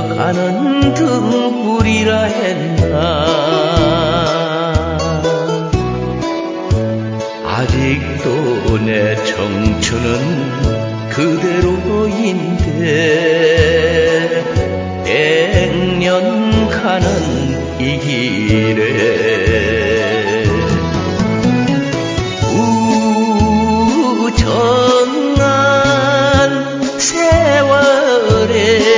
꺼져가는 등불이라 했나. 아직도 내 청춘은 그대로인데 100년 가는 이 길에 우정한 세월에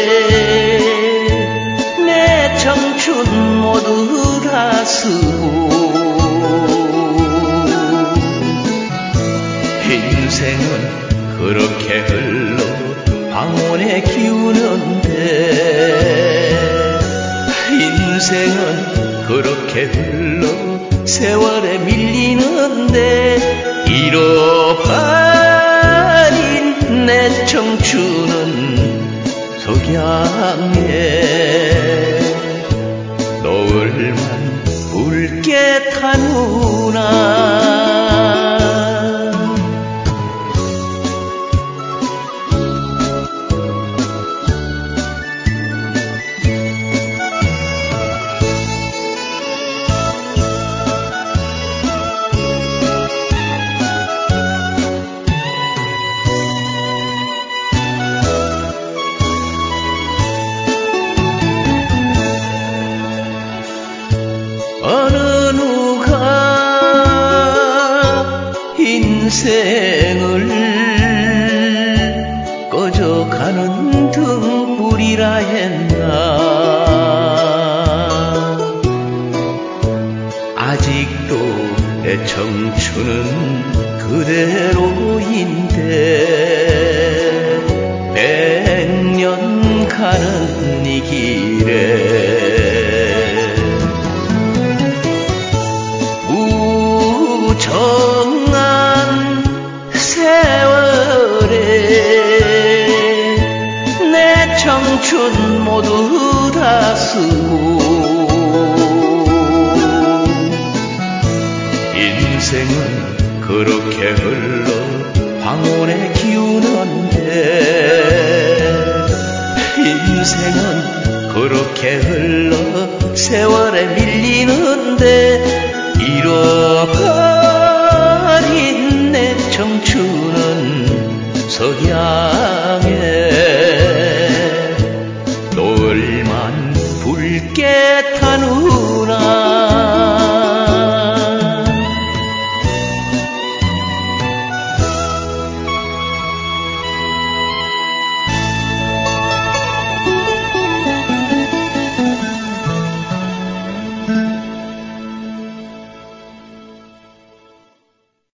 내 청춘 모두 다 쓰고 인생은 그렇게 흘러 황혼에 기우는데 인생은 그렇게 흘러 세월에 밀리는데 잃어버린 내 청춘은 석양에 노을만 붉게 타누나. 어느 누가 인생을 꺼져가는 등불이라 했나. 아직도 내 청춘은 그대로인데 100년 가는 이 길에 무정한 세월에 내 청춘 모두 다 쓰고 인생은 그렇게 흘러 황혼에 기우는데 인생은 그렇게 흘러 세월에 밀리는데 잃어버린 내 청춘은 석양